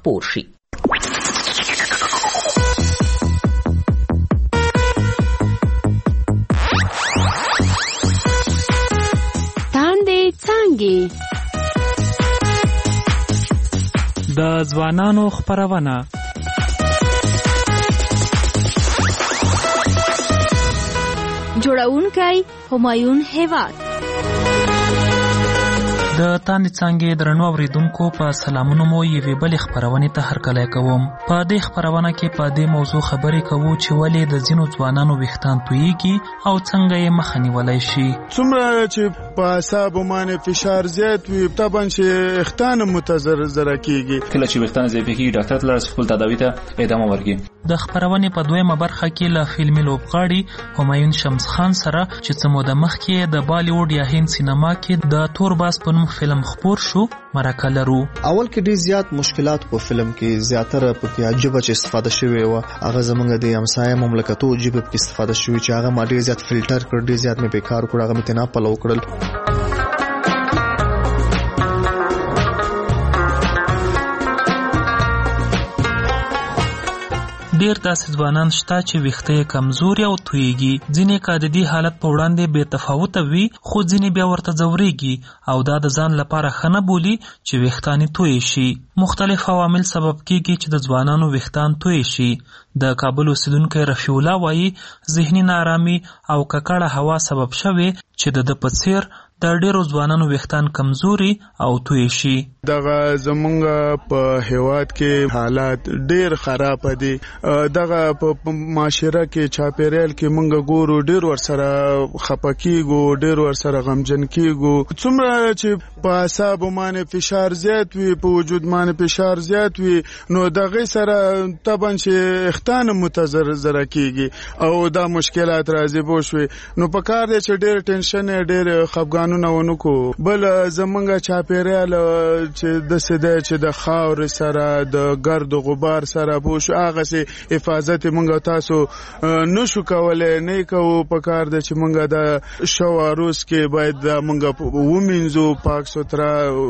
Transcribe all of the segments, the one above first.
خپور شي. تاندې څانګې د ځوانانو خپرونه. جوړونکی همایون هیواد. د تاندې څانګې درنو اوریدونکو په سلامونو مو یوې بلې خپرونې ته هرکلی کوم. په دې خپرونه کې په دې موضوع خبرې کوو چې ولې د ځینو ځوانانو ویښتان تویېږي او څنګه یې مخه نیولی شي. څومره چې په اعصابو باندې فشار زیات وي طبعا چې ویښتان متضرره کیږي. کله چې ویښتان ضعیفه کیږي ډاکټر ته لاړ شي، خپل تداوي ته ادامه ورکړي. د خپرونې په دویمه برخه کې له فلمي لوبغاړي همایون شمس خان سره چې څه موده مخکې د بالیوډ یا هند سینما کې د تور باز په نوم فلم خپور شو مرکه لرو. اول کې ډیر زیات مشکلات په فلم کې، زیاتره پکې عجبه چې استفاده شوی و. هغه زمونږ د همسایه مملکتو جبه کې استفاده شوی چې هغه ما ډیر زیات فلټر کړ، ډیر زیات مې بیکار کړ، هغه مې تنا پلو کړل. ډیر داسې ځوانان شته چې ویښته یې کمزوري او تویېږي. ځینې که د دې حالت په وړاندې بې تفاوته وي، خو ځینې بیا ورته ځورېږي او دا د ځان لپاره ښه نه بولي چې ویښتان یې توی شي. مختلف عوامل سبب کېږي چې د ځوانانو ویښتان توی شي. د کابل اوسیدونکی رفیع الله وایي ذهني ناارامي او ککړه هوا سبب شوې چې د په څیر د ډیرو ځوانانو ویښتان کمزوري او توی شي. دغه زمونږ په هیواد کې حالات ډیر خراب دي. دغه په معاشره کې چاپیریال کې مونږ ګورو ډیر ورسره خپکیږو، ډیر ورسره غمجن کیږو. څومره چې په اعصابو باندې فشار زیات وي، په وجود باندې فشار زیات وي، نو دغه سره طبعا چې ویښتان متضرره کیږي او دا مشکلات راځي بوشوي. نو په کار دی چې ډیر ټینشن، ډیر خفګانونه ونکو. بل زمونږ چاپیریال چې د سده چې د خاور سره د ګرد و غبار سره بوش هغه سي حفاظت مونږ تاسو نشو کولای، نه کوو. په کار د چې مونږ د شواروس کې باید مونږ ومنځو، پاک سترا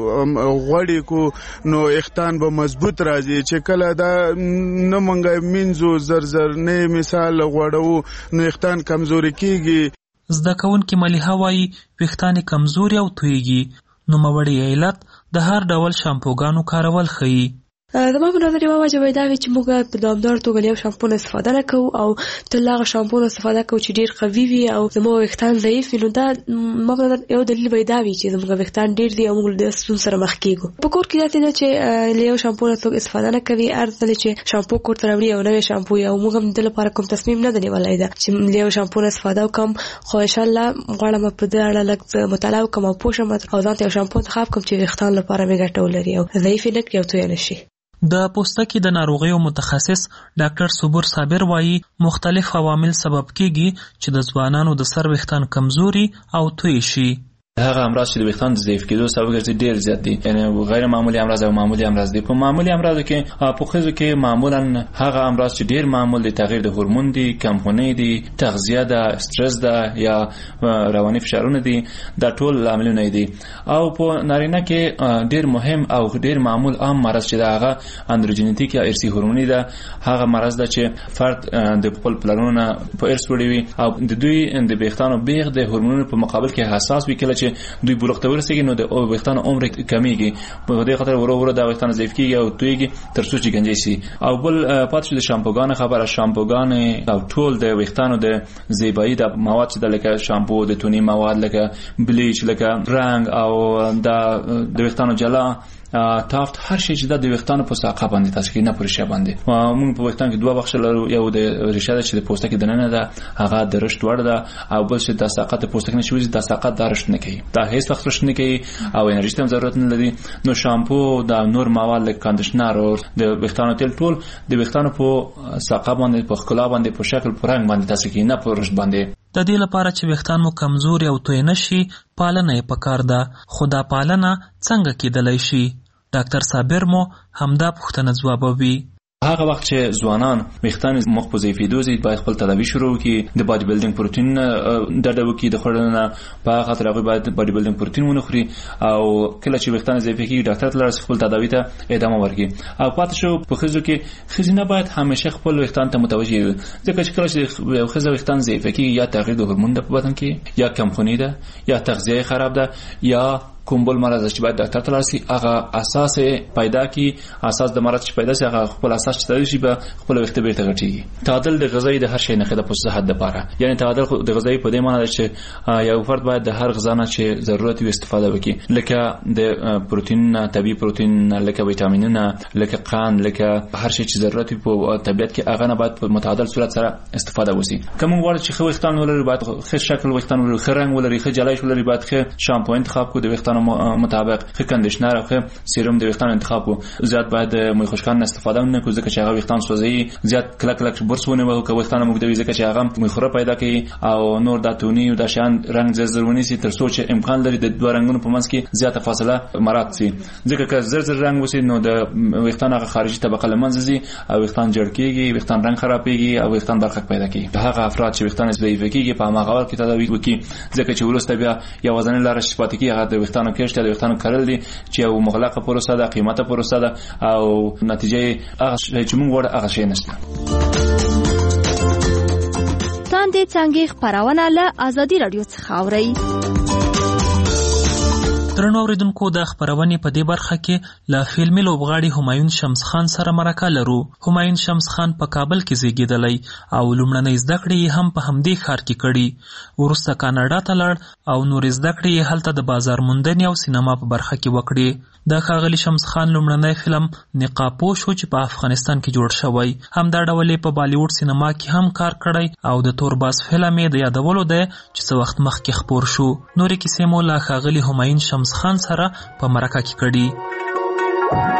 غوړی کو، نو اختان به مضبوط راځي. چې کله دا نه مونږ منځو زر نه مثال غوړو نو اختان کمزوري کیږي. زده کوونکې ملیحه وایي ویښتان کمزوري او تویېږي. نوموړی علت د هر ډول شامپوګانو کارول ښیي. زما په نظر یوه وجه به دا وي چې موږ په دوامداره توګه له یو شامپو نه استفاده نه کوو او تل هغه شامپو نه استفاده کوو چې ډېر قوي وي او زموږ ویښتان ضعیف وي. نو دا ما په نظر یو دلیل به دا وي چې زموږ ویښتان ډېر دي او موږ له دې ستونزو سره مخ کېږو. په کور کې داسې ده چې له یو شامپو نه څوک استفاده نه کوي. هر ځل چې شامپو کور ته راوړي او نوی شامپو او موږ هم د لپاره کوم تصمیم نه دی نیولی ده چې له یو شامپو نه استفاده وکړم. خو انشاءالله غواړم په دې اړه لږ مطالعه وکړم او پوه شم او ځان ته یو شامپو انتخاب کړم چې ویښتان لپاره مې ګټه ولري او ضعیف یې نه کړي او تویه نه شي. د پوستکي د ناروغیو متخصص ډاکټر صبور صابر وایي مختلف عوامل سبب کېږي چې د ځوانانو د سر ویښتان کمزوري او توی شي. هغه امراض چې د ویښتان د ضعیف کېدو سبب ګرځي ډېر زیات دي، یعنی غیر معمولی امراض او معمولی امراض دي. په معمولی امراضو کې په ښځو کې معمولا هغه امراض چې ډېر معمول دي، تغییر د هورمون دي، کمخونۍ دي، تغذیه ده، استرس ده یا رواني فشارونه دي، دا ټول لاملونه دي. او په نارینه کې ډېر مهم او ډېر معمول عام مرض چې ده هغه اندروجینیتیک یا ارثي هورموني ده. هغه مرض ده چې فرد د خپل پلرونو په ارث وړي وي او د دوی د ویښتانو بیغ د هورمونونو په مقابل کې حساس وي. کله چې دوی بلوغ ته ورسېږي نو د ویښتانو عمر کمیږي، په دې خاطر ورو دا ویښتان ضعیف کېږي او تویږي تر څو چې ګنجې شي. او بل پاتې د شامپوګانو خبره، شامپوګانې او ټول د ویښتانو د زیبایی د مواد چې د لکه شامپو، د تونی مواد لکه بلیچ، لکه رنګ او د ویښتانو جلا تافت، هر شي چې د ویښتانو په ساقه باندې تاسو کې نه پر ریشه باندې. موږ په ویښتان کې دوه بخښه لرو، یو د ریشه ده چې د پوستکي دننه ده، هغه د رشد وړ ده، او بل چې د ساقه د پوستکي نشي وځي، د ساقه د رشد نه کوي، دا هیڅ وخت رشد نه کوي او انرژي ته ضرورت نه لري. نو شامپو دا نور مواد لکه کاندیشنر او د ویښتانو تیل ټول د ویښتانو په ساقه باندې، په ښکلا باندې، په شکل، په رنګ باندې تاسو کې نه پر رشد باندې. د دې لپاره چې ویښتان مو کمزوري او توی نشي پالنه یې پکار ده. خو دا پالنه څنګه کېدلی شي؟ ډاکټر صابر مو همدا پوښتنه ځوابوي. هغه وخت چې ځوانان ویښتان مخ په ضعیفېدو دي باید خپل تداوی شروع کړي د باډي بلډینګ پروتین ډډه وکړي د خوړنه په خاطر هغه باید باډي بلډینګ پروتین ونخوري او کله چې ویښتان ضعیف کېږي ډاکټر ته لاړ خپل تداوی ته ادامه ورکړي او پاتې شو په ښځو کې ښځینه باید همیشه خپل ویښتان ته متوجه وي ځکه چې کله چې ښځه ویښتان ضعیف کېږي یا تغییر د هورمون په بدن کې یا کمخوني ده یا تغذیه خراب ده یا کوم بل مرض چې باید ډاکټر ته لاړ شي هغه اساس پیدا کی اساس د مرض چې پیدا شي هغه خپل اساس چې تدوي شي به خپل وخت بیرته غټيږي. تعادل د غذایی د هر شي نه خده په صحت لپاره یعنی تعادل د غذایی په دې معنی ده چې یو فرد باید د هر غذا نه چې ضرورت وي استفاده وکړي لکه د پروتین طبي پروتین لکه ویټامینونه لکه قند لکه هر شي چې ضرورت وي په طبيعت کې هغه نه باید په متعادل صورت سره استفاده وشي. کوم وړ چې خو وختان ولري باید ښه شکل وختان ولري ښه رنگ ولري ښه جلایش ولري باید ښه شامپو انتخاب کو د وختان مطابق ښه کندیشنر او ښه سیروم د ویښتانو انتخاب کو. زیات باید موی خوشکان استفاده نه کو ځکه چې هغه ویښتان سوځي زیات کلک کلک برسونه وو کو ویښتان موږ دوی ځکه چې هغه موی خوره پیدا کوي او نور د تونی او د شان رنگ زرزرونی سي تر څو چې امکان لري د دوه رنگونو په منځ کې زیاته فاصله مراد سي ځکه چې زرزر رنگ وسی نو د ویښتان هغه خارجي طبقه لمنځي او ویښتان جوړ کیږي ویښتان رنگ خرابېږي او ویښتان برخه پیدا کوي. هغه افراد چې ویښتان ضعیف کیږي په هغه وخت کې تداوی وکړي ځکه چې ورسته بیا یو ځنه لاره شپات کې هغه د ویښتانو کېشته د ویښتانو کرل دي چې یو مغلقه پروسه ده قیمته پروسه ده او نتیجه هغه چې موږ وړ هغه شي نشته. تاندې څنګه خبرونه له ازادي رادیو څخه اوري. درنو اوریدونکو د خبرونې په دې برخه کې له فلمي لوبغاړي همایون شمس خان سره مرکه لرو. همایون شمس خان په کابل کې زیږیدلی او لومړنۍ زده کړې هم په همدې ښار کې کړي. وروسته کاناډا ته لاړ او نور زده کړې هلته د بازار موندنې او سینما په برخه کې وکړي. د ښاغلي شمس خان لومړنی فلم نقابپوش و چې په افغانستان کې جوړ شوی. همدا ډول په بالیوډ سینما کې هم کار کړی او د تورباز فلم یې د یادولو دی چې څه وخت مخکې خپور شو. نورې کیسې مو له ښاغلي همایون شمس خان سره په مرکه کې کړي.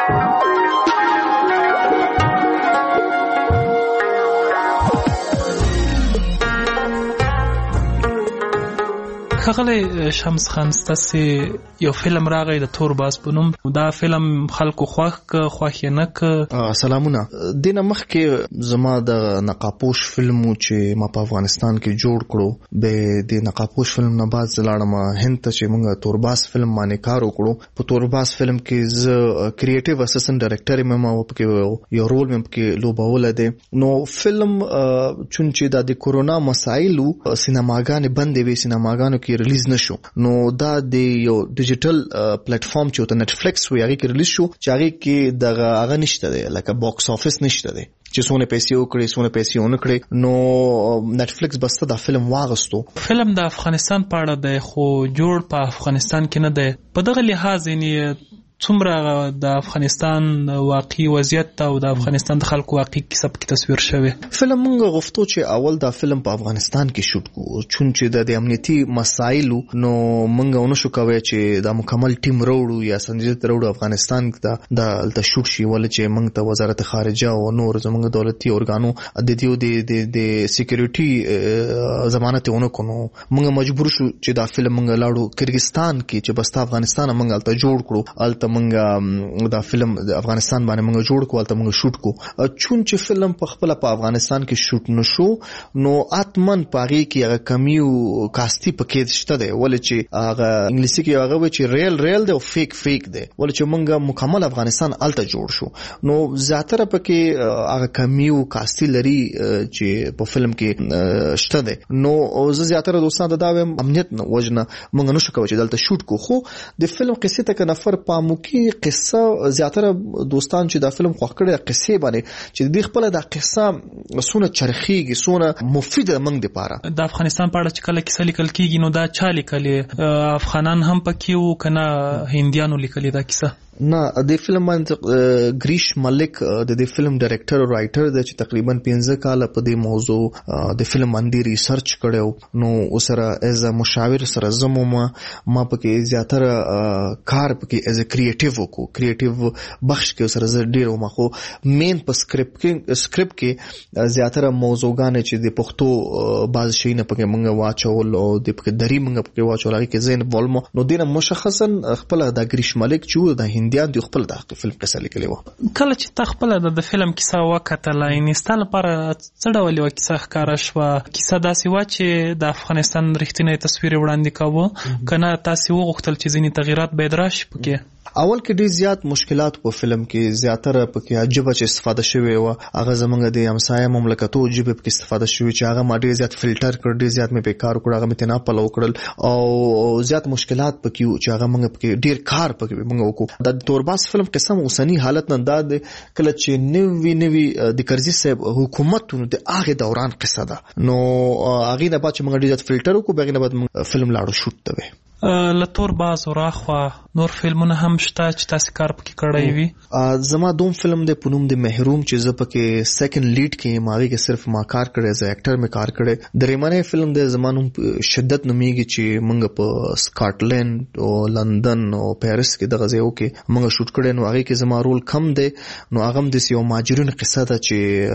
ښاغلی شمس خان ستاسو یو فلم راغی د تورباز په نوم. دا فلم خلکو خوښ نه ک. سلامونه. دینه مخکې زما د نقابپوش فلم چې ما په افغانستان کې جوړ کړو به د نقابپوش فلم نه بعد زلاړم هند ته چې موږ تورباز فلم باندې کار وکړو. په تورباز فلم کې ز کریټیو اسسټنټ ډایرکټر مې ما وپکې یو رول مې پکې لوبول دي. نو فلم چونچې د کورونا مسایلو سینماګانې بندې وي سینماګانو کې ریلیز نشو نو دا د یو ډیجیټل پلیټ فارم چې ته نتفلیکس وی هغه کې ریلیز شو چې هغه کې دغه هغه نشته دی لکه باکس افیس نشته دی چې څونه پیسې وکړي څونه پیسې ونه کړي. نو نتفلیکس بس دا فلم واغستو. فلم د افغانستان په اړه دی خو جوړ په افغانستان کې نه دی. په دغه لحاظ یې څومره د افغانستان واقعي وضعیت او د افغانستان د خلکو واقعي کیسه کې تصویر شوی. فلم موږ غوښتو چې اول دا فلم په افغانستان کې شوټ کو چونچې د امنیتي مسایلو نو موږ ونه شو کوي چې دا مکمل ټیم وروړو یا سنجیت وروړو افغانستان کې د شوټ شي ول چې موږ ته وزارت خارجه او نور زموږ دولتي ارګانو د دیو د سکیورټي ضمانت ونه کونو موږ مجبور شو چې دا فلم موږ لاړو کرغستان کې چې بس افغانستان موږ الته جوړ کړو. منګه دا فلم د افغانستان باندې منګه جوړ کو البته منګه شوټ کو چون چې فلم په خپل په افغانستان کې شوټ نشو نو اتمن پاغي کې هغه کمیو کاستی پکې شته دی ول چې هغه انګلیسي کې هغه و چې ریل دی او فیک دی ول چې منګه مکمل افغانستان الته جوړ شو نو زیاتره پکې هغه کمیو کاستی لري چې په فلم کې شته دی. نو زه زیاتره دوستان دا امنیت وجنه منګه نشو کوي چې دلته شوټ کو خو د فلم قصې ته نفر پامو کې قصه زیاتره دوستان چې دا فلم خوښ کړي قصې باندې چې د خپل د قصه سونه چرخیږي سونه مفیده منګ دی پاره. د افغانستان په اړه چې کله کیسه لیکل کیږي نو دا چا لیکلې افغانان هم پکې وو کنه هندیانو لیکلې دا کیسه نه. د فلم باندې گریش ملک د فلم ډایرکټر او رائټر د چې تقریبا 15 کال په دې موضوع د فلم باندې ریسرچ کړو نو اوسره ایز ا مشاور سره زمو ما پکې زیاتره کار پکې ایز ا کریټیو بخش کې سره ډیرو ما خو مین په سکرپټ کې زیاتره موضوعګان چې د پښتو باز شي نه پکې مونږ واچول او د پکې دری مونږ پکې واچول کې زین ولمو نو دینه مشخصا خپل د گریش ملک چې د هندیان دی خپل د فلم قصه لیکلې و. کله چې تا خپل د فلم کیسه وکتله یعنې ستا لپاره څه ډول یوه کیسه ښکاره شوه؟ کیسه داسې وه چې د افغانستان رښتینی تصویر وړاندې کاوه که نه تاسې وغوښتل چې ځینې تغییرات باید راشي پکې؟ اول کې ډیر زیات مشکلات په فلم کې زیاتره پکې عجبه چې استفاده شوی و هغه زمونږ د همسایه مملکتو جبه په استفاده شوی چې هغه ما ډیر زیات فلټر کړ ډیر زیات مې بیکار کړ هغه مې تنا پلو کړل او زیات مشکلات پکې چې هغه موږ پکې ډیر کار پکې موږ وکړو. د تورباس فلم قسم اوسنی حالت نه داد کله چې نوی د کرزي صاحب حکومتونو د هغه دوران قصه ده نو هغه نه بعد چې موږ ډیر زیات فلټر وکړو بغیر نه بعد فلم لاړو شوټ ته له تورباز راخوا نور فلمونه هم شته چې تاسو کار پکې کړی وي؟ زما دوم فلم د پونوم د محروم چې زه پکې سیکنډ لیډ کې ماغي کې صرف ما کار کړی از اکټر می کار کړی. درېمنه فلم د زمانو شدت نومیږي چې موږ په سکاټلند او لندن او پیرس کې د غزیو کې موږ شوټ کړی نو هغه کې زما رول کم دی نو هغه د یو ماجرون قصه ده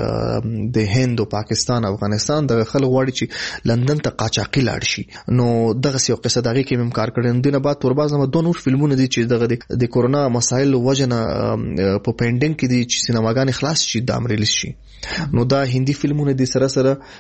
چې د هند او پاکستان افغانستان د خلک غواړي چې لندن ته قاچاقي لاړ شي نو دغه یو قصه دغه کې کار کړم. دینه بعد تورباز نه دوه نور فلمونه دي چې دغه د کورونا مسایل وجنه په پینډینګ کې دي چې سینماګان خلاص شي د امریلیس شي نو دا هندي فلمونه دي سره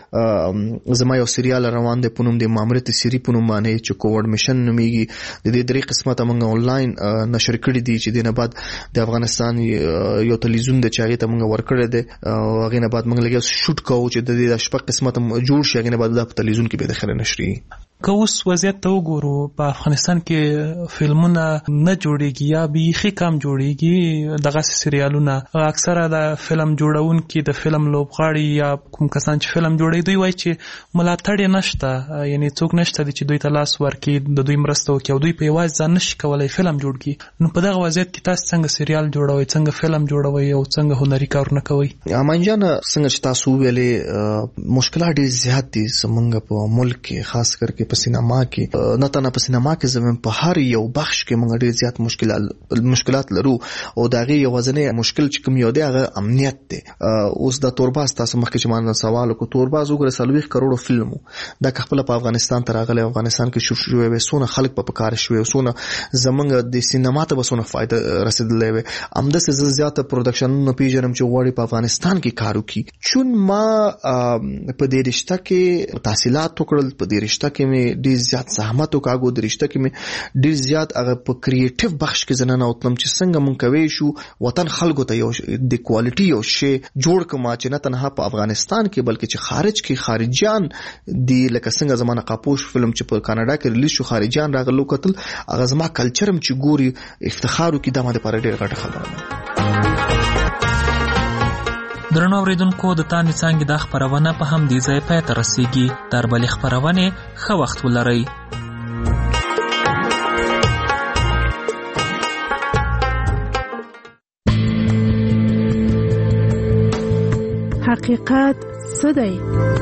سره زما یو سریال روان دی پونم د مامرت سری پونم باندې چې کووډ میشن نومیږي د دې درې قسمه موږ آنلاین نشر کړی دي چې دینه بعد د افغانستان یو تلویزیون د چاغې ته موږ ورکړی دی او هغه نه بعد موږ لګیا شوټ کوو چې د دې شپږ قسمه جوړ شي هغه نه بعد د تلویزیون کې به د خره نشري. که اوس وضعیت ته وګورو په افغانستان کې فلمونه نه جوړیږي یا بیخي کم جوړیږي دغه سریالونه اکثره د فلم جوړونکي د فلم لوبغاړي یا کوم کسان چې فلم جوړوي دوی وایي چې ملاتړ یې نشته یعنی څوک نشته چې دوی ته لاس ورکړي د دوی مرسته وکړي او دوی په یوازې ځان نشي کولی فلم جوړ کړي. نو په دغه وضعیت کې تاسو څنګه سریال جوړوئ څنګه فلم جوړوئ او څنګه هنري کارونه کوئ؟ امان جان څنګه چې تاسو ویلې مشکلات ډېر زیات دي زمونږ په ملک کې خاص کر په سینما کې نه تنه په سینما کې زمون په هر یو بخش کې موږ ډېر زیات مشکلات لرو او دا غي یو ځنه مشکل چې کوم یو دی هغه امنیت دی. اوس د تورباز تاسو مخکې چې ما سوال کو تورباز وګوره 30 کروڑ فلمو دا خپل په افغانستان ته راغلی افغانستان کې شروع شوی و سونه خلک په کار شوی سونه زمونږ د سینما ته بسونه فائدہ رسیدلې و امده سه زیات پروډکشن نو پیژنم چې وړي په افغانستان کې کارو کی چون ما په دې رشتہ کې تحصیلات وکړل په دې رشتہ کې مې ډېر زیات زحمت وکاغو د رشتہ کې مې ډېر زیات هغه په کریټیو بخش کې زنه اوتلم چې څنګه مونږ کوي شو وطن خلکو ته یو د کوالټي یو شی جوړ کما چې نه تنها په افغانستان کې بلکې چې خارج کې خارجيان دی لکه څنګه زمانه قاپوش فلم چې په کاناډا کې ریلیز شو خارجيان راغلو کتل هغه زما کلچرم چې ګوري افتخارو کې دمه لپاره ډېر غټه خبره ده. درنو اوریدونکو د تانې څانګې د خبرونه په هم دې ځای پای ته رسیږي. تر بلې خبرونه ښه وخت ولرئ. حقیقت څه دی؟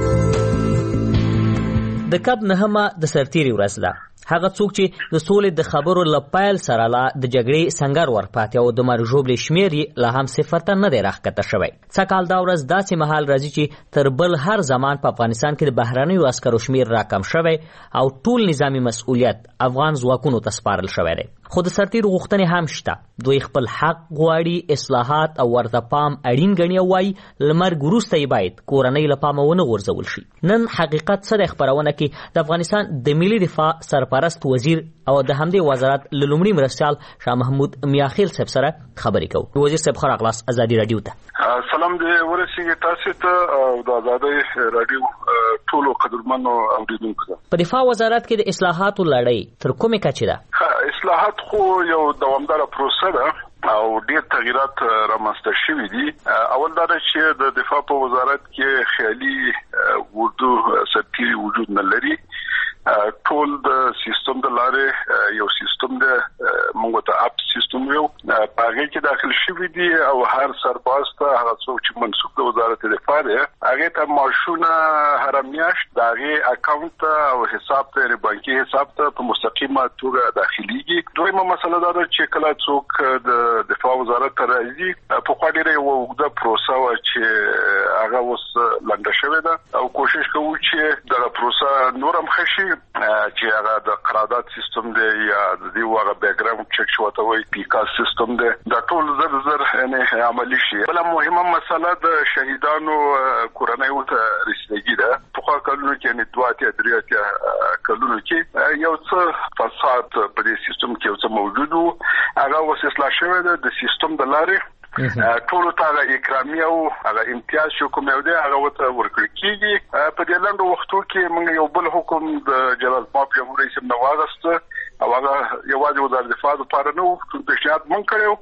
د کب نهمه د سرتیری ورځ ده. هغه څوک چې د سولې د خبرو لپایل سره لا د جګړې سنگر ورپاتې او د مرګ ژوبلې شمیر یې لا هم صفر ته نه دی راښکته شوی. څه کال دا ورځ داسې مهال راځي چې تر بل هر زمان په افغانستان کې د بهرنیو عسکرو شمیر راکم شوی او ټول نظامی مسؤلیت افغان ځواکونو ته سپارل شوی دی. خو د سرتیرو غوښتنې هم شته. دوی خپل حق غواړي، اصلاحات او ورته پام اړین ګڼي او وایي له مرګ وروسته یې باید کورنۍ له پامه ونه غورځول شي. نن حقیقت څه دی خپرونه کې د افغانستان د ملي دفاع سرپرست وزیر او د همدې وزارت له لومړي مرستیال شاه محمود میاخیل صاحب سره خبرې کوو. وزیر صاحب ښه راغلاست ازادي راډیو ته. سلام دې ورسیږي تاسو ته او د ازادي راډیو ټولو قدرمنو اوریدونکو ته. په دفاع وزارت کې د اصلاحاتو لړۍ تر کومې کچې ده؟ اصلاحات خو یو دوامداره پروسه ده او ډېر تغییرات رامنځته شوي دي. اول دا ده چې د دفاع په وزارت کې خیالي اردو سرتیري وجود نه لري. ټول د سیستم د لارې یو سیستم د موږ ته اپ سیستم یو پاګه کې داخل شوی دی او هر سرباز ته هغه څوک چې منسوب د وزارت دفاع دی هغه ته معاشونه هر میاشت دغه اکاونټ او حساب ته بانکي حساب ته په مستقیمه توګه داخليږي. دویمه مسله دا ده چې کله څوک د دفاع وزارت ته راځي په خوا ډیره وګړه پروسه و چې هغه اوس لنډه شوې ده او کوشش کوو چې دا پروسه نورم خشي چې هغه د قرارداد سیستم دی یا د دې هغه بیک ګراوند چک شوته وي پیکا سیستم دی دا ټول زر یعنی عملی شي. بل مهمه مسله د شهیدانو کورنۍ ته رسیدګي ده. په خو کلونو کې یعنی 2-3 کلونو کې یو څه فساد په دې سیستم کې یو څه موجود وو. هغه اوس اصلاح شوی ده د سیستم د لارې ټول ته اکرامي او هغه امتیاز شو کوم یو دی هغه وته ورکړي کیږي. په دې لاندې وختو کې موږ یو بل حکم د جلال پاپ جمهور رئیس نواغست او هغه یوازې وزارت دفاع لپاره نه وو چې پیشنهاد مونږ کړو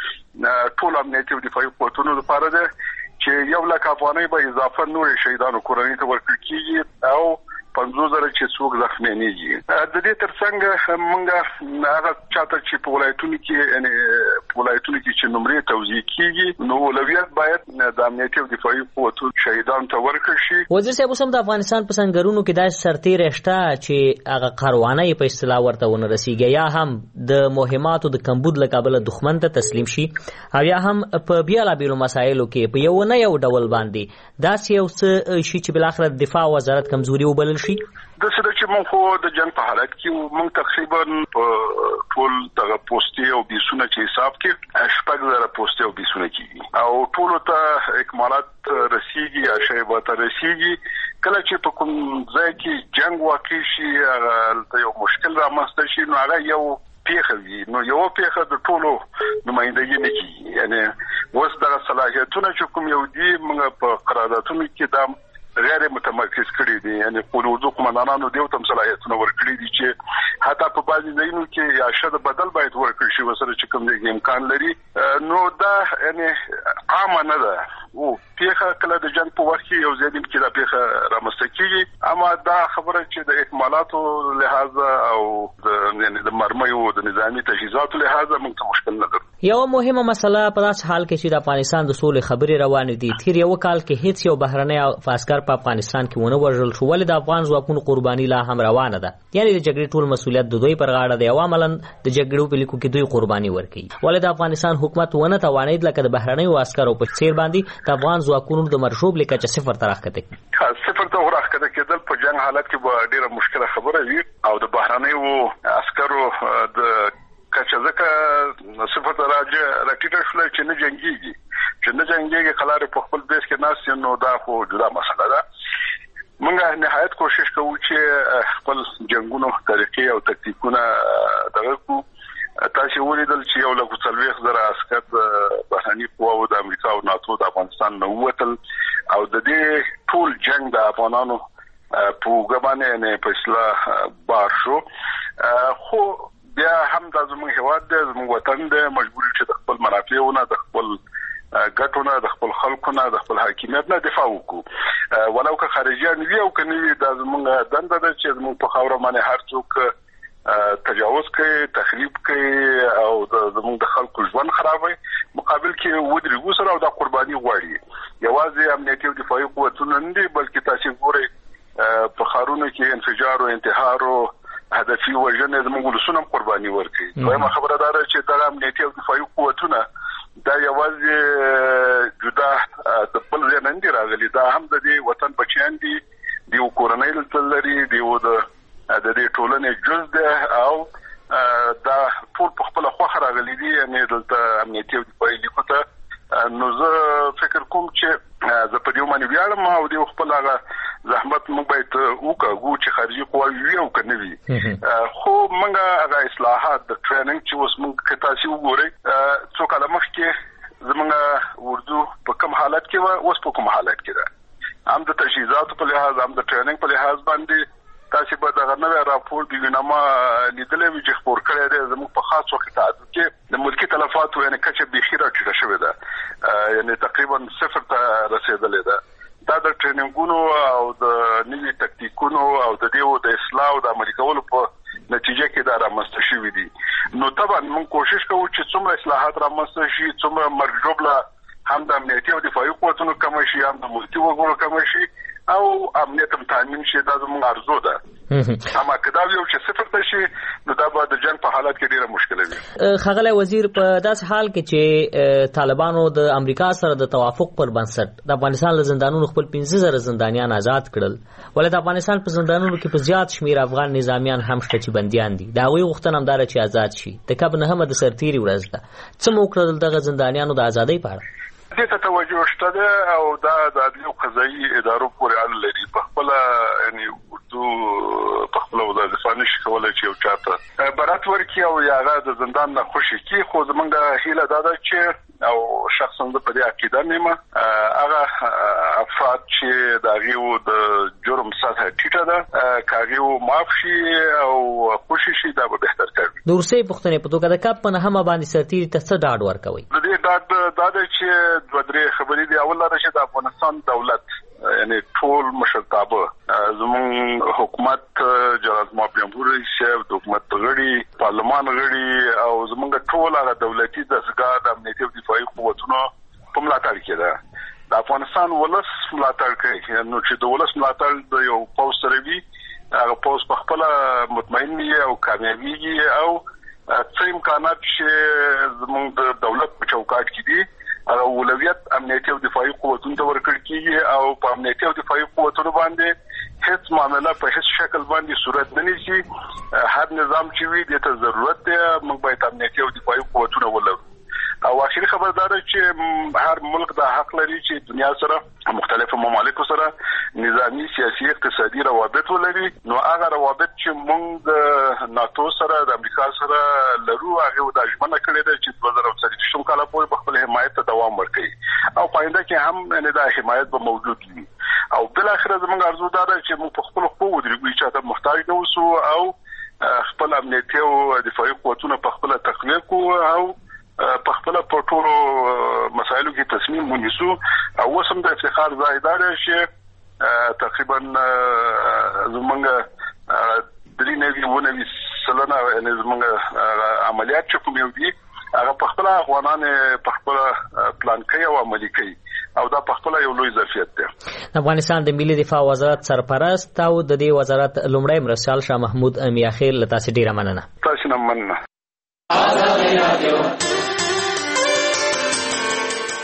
خو ټول امنیتي او دفاعي قوتونو لپاره ده چې 1 لک افغانۍ به اضافه نور شهیدانو کورنۍ ته ورکړي کیږي او 50,000 چې څوک زخمي نه دي. د دې ترڅنګ موږ هغه چاته چې په ولایتونو کې یعنی په ولایتونو کې چې نمرې توزیع کیږي نو اولویت باید د امنیتي او دفاعي قوتو شهیدانو ته ورکړل شي. وزیر صاحب اوس هم د افغانستان په سنگرونو کې داسې سرتیری شته چې هغه قروانه په اصطلاح ورته ونه رسیږي یا هم د مهماتو د کمبود له کابل دښمن ته تسلیم شي او یا هم په بیلابیلو مسایلو کې په یو نه یو ډول باندې داسې یو څه شي چې بلاخره دفاع وزارت کمزوري وبلل شي. د څه چې موږ خو د جنگ په حالت کې موږ تقریبا په ټول دغه پوسټي او بیسونه چې حساب کې 6,000 پوسټي او بیسونه کیږي او ټول ته اکمالات رسیږي یا شیبات رسیږي. کله چې په کوم ځای کې جنگ واقع شي هغه یو مشکل رامنځته شي نو هغه یو پیښه وي نو یو پیښه د ټولو نمائندګي نه کیږي. یعنی اوس دغه صلاحیتونه چې کوم یو دي موږ په قراردادونو کې دا غیر متمرکز کړی دي. یعنی قولوزو قومندانانو دیو تم صلاحیتونه ورکړي دي چې حتی په بعضي ځایونو کې یا شد بدل باید ورکړي شي وسره چې کوم دی امکان لري. نو دا یعنی عام نه ده او پیښه کله د جنگ په وخت کې یو ځای کې دا پیښه رامنځته کیږي اما دا خبره چې د اکمالاتو لحاظ او د مرمیو د نظامی تجهیزاتو لحاظ موږ ته مشکل نه ده. یو مهمه مسله په داس حال کې چې د افغانستان د سولې خبرې روانې دي تیر یو کال کې هیڅ یو بهرنی عسكر په افغانستان کې ونه وژل شو ولې د افغان ځواکونو قرباني لا هم روانه ده. یعنی د جګړې ټول مسولیت د دوی پر غاړه دی او عملاً د جګړې په لیکو کې دوی قرباني ورکړي. ولې د افغانستان حکومت ونه توانید لکه د بهرنی عسکرو په څیر باندې د افغان ځواکونو د مرشوب لیکه چې صفر ته راښکته کړي. صفر ته راښکته کېدل په جنگ حالت کې به ډیره مشکله خبره وي او د بهرنی عسکرو د کچه ځکه صفر ته راټیټه شول چې نه جنګيږي خلار په خپل بیس کې ناس نو دا خو جدا مسله ده. موږ نهایت کوشش کوو چې خپل جنگونو طریقې او تکتیکونه دغه کو تاسو ولیدل چې یو لکه 40,000 عسكر بهرني قواو د امریکا او ناتو د افغانستان نه ووتل او د دې ټول جنگ د افغانانو په وګمانه نه په اصلاح بار شو. خو بیا هم د زموږ هواد د زموږ وطن د مجبوري چې د خپل منافعونو د خپل ګټونه د خپل خلکونو د خپل حاکمیت نه دفاع وکړو ولو که خارجيان وي او کني د زموږ دنده ده چې زموږ په خاور باندې هر څوک تجاوز کوي تخریب کوي او د زموږ د خلکو ژوند خرابوي مقابل کې ودرېږو سره او د قرباني غواړي. یوازې امنیتي او دفاعي قوتونه نه دي بلکې تاسو ګورئ په خارونو کې انفجار او انتحار او هدفي وژنه زموږ ولسونه قرباني ورکړي. دویمه خبره دا ده چې د امنیتي او دفاعي قوتونه دا یوازې جدا د خپل ځای نه دي راغلي دا هم د دې وطن بچیان دي د کورنۍ لري د دې ټولنې جز ده او دا ټول په خپل خوخه راغلي دي. یعنی دلته امنیتي او دفاعي لیکوته نو زه فکر کوم چې زه په دې باندې ویاړم او د خپل هغه زحمت موږ باید وکړو چې خارجي قواوی وي او کنه وي. خو موږ هغه اصلاحات د ټریننګ چې اوس موږ کې تاسو وګورئ څو کاله مخکې زموږ اردو په کوم حالت کې و اوس په کوم حالت کې ده هم د تجهیزاتو په لحاظ هم د ټریننګ په لحاظ باندې تاسو به دا غنوي راپور دی نامه لیدلې وی چې خبر کړی دی زموږ په خاص وخت کې د ملکی تلفات یعنی کچه بخیره چې شوې ده یعنی تقریبا صفر ته رسیدلې ده. دا د ټریننګونو او د نوي تکتیکونو او د دیو د اصلاح او د عملي کولو په نتیجه کې دا رامنځته شوې دي. نو طبعا موږ کوشش کوو چې څومره اصلاحات رامنځته شي څومره مرجوبله هم د امنیتي او دفاعي قوتونو کم شي هم د ملکي وګړو کم شي او امنیت تامین شي دا زموږ ارزو ده. اما کدا یو چې صفر ته شي نو دا به د جنگ په حالت کې ډیره مشکل وي. خغله وزیر په داس حال کې چې طالبانو د امریکا سره د توافق پر بنسټ د افغانستان له زندانونو خپل 15000 زندانیان آزاد کړل، ولې د افغانستان په زندانونو کې په زیات شمیر افغان نظامیان هم شته چې بنديان دي. دا غوي غوښتنه هم دار چې آزاد شي. د کب نه هم د سرتيري ورځ ده څه موکړل دغه زندانیانو د ازادۍ په اړه دې ته توجه شته ده او دا د عدلي او قضایي ادارو پورې اړه لري. په خپل یعنی اردو په خپل وزارت فانش کولای چې یو چاته برات ورکی او یاغه د زندان نه خوشي کی، خو زمونږ هیله دا ده چې او شخصا په دې عقیده نیمه هغه افراد چې داغیو د جرم سطح ټیټه ده کاغیو معاف شي او خوشي شي دا به بهتر کوي. د روسي پښتنې په توګه د کپ په نه هم باندې سرتيري ته څه ډاډ ورکوي؟ د دې ډاډ دا ده چې دوه درې خبرې دي. اول دا چې د افغانستان دولت یعنی ټول مشرتابه زمون حکومت جنرال محمد جمهور رئیس صاحب، د حکومت غړي، پارلمان غړي او زمونږ ټول هغه دولتي دستګاه د امنیتي او دفاعي قوتونو په ملاتړ کې ده. د افغانستان ولس ملاتړ کوي، نو چې د ولس ملاتړ د یو پوز سره وي هغه پوز په خپل مطمئن او کامیابیږي او څه امکانات چې زمونږ د دولت په چوکاټ کې دي هغه اولویت امنیتي او دفاعي قوتونو ته ورکړل کیږي او په امنیتي او دفاعي قوتونو باندې هیڅ معاملې په هیڅ شکل باندې صورت نه نیسي. هر نظام چې وي د ته ضرورت دی موږ باید امنیتي او دفاعي قوتونه ولرو. او اخیری خبردار چې هر ملک د حق لري چې دنیا سره مختلفو ممالکو سره نظامی سیاسي اقتصادي روابط ولري. نو هغه روابط چې موږ د ناتو سره د امریکا سره لرو هغه د اجمنه کړی دی چې 2023 کال پورې په خپل حمایت ته دوام ورکړي او پاینده کې هم نه د حمایت به موجود وي. او بل اخر زموږ ارزو دا ده چې موږ په خپل خو ودرېږو چې ته محتاج نه اوسو او خپل امنیتي او دفاعي قوتونه په خپل تقویه کوو او په خپل پټولو مسایلو کې تصمیم ونیسو. او وسم د افتخار ځای دا دی چې تقریبا زمونږ درې نوي سلنه یعنی زمونږ عملیات چې کوم یو دي هغه په خپل افغانان په خپل پلان کوي او عملي کوي او دا په خپل یو لوی ظرفیت دی. افغانستان د ملي دفاع وزارت سرپرست او د دې وزارت لومړی مرستیال شاه محمود میاخیل له تاسو ډیره مننه. تاسو نه مننه.